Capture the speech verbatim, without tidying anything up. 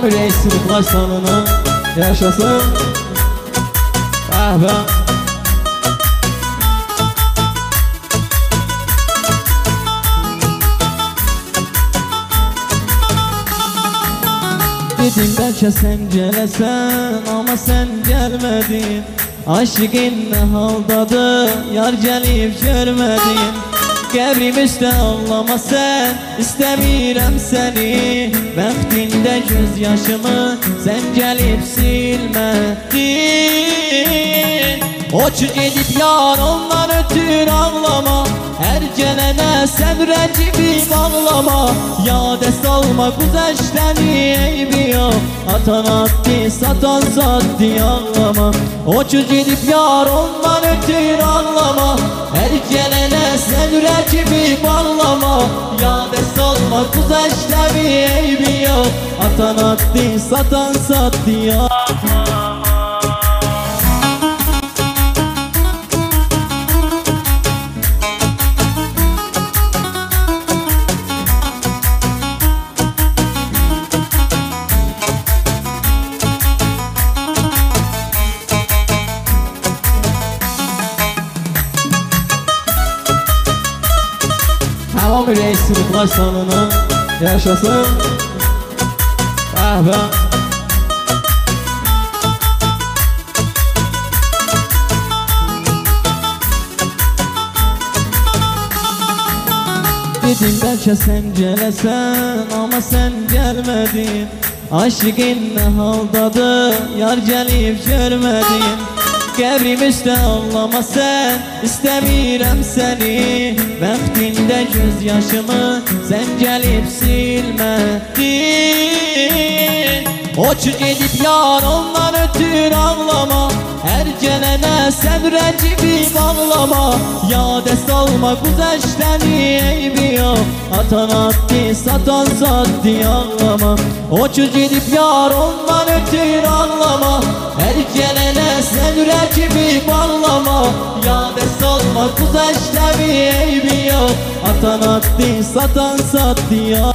Tamam reis sınıflar salını yaşasın. Ah be. Dedim belki sen gelesen ama sen gelmedin. Aşkın ne haldadır yar gelip görmedin. Qəbrim üstə ağlama sən, istəmirəm səni. Bəxtində göz yaşımı sən gəlib silmədin. O ki gedib yar ondan ötür ağlama. Hər gələnə sən rəqibim ağlama. Yadə salma güzəştəni eybi yox. Atan atdı, satan satdı ağlama. O ki gedib yar ondan ötür ağlama. Hər gələnə sən rəqibim ağlama. Yadə salma güzəştəni eybi yox. Atan atdı, satan satdı ağlama. Tamam reis sınıflar salını yaşasın. Ah be. Dedim belki sen gelesen ama sen gelmedin. Aşkın ne haldadır yar gelip görmedin. Qəbrim üstə ağlama sən, istəmirəm səni. Bəxtində göz yaşımı sən gəlib silmədin. O ki gedib yar ondan ötür ağlama. Hər gələnə sən rəqibim ağlama. Yadə salma güzəştəni eybi yox. Atan atdı, satan satdı ağlama. O ki gedib yar ondan ötür ağlama. Hər gələnə sən rəqibim ağlama. Yadə salma güzəştəni eybi yox. Atan atdı, satan satdı ağlama.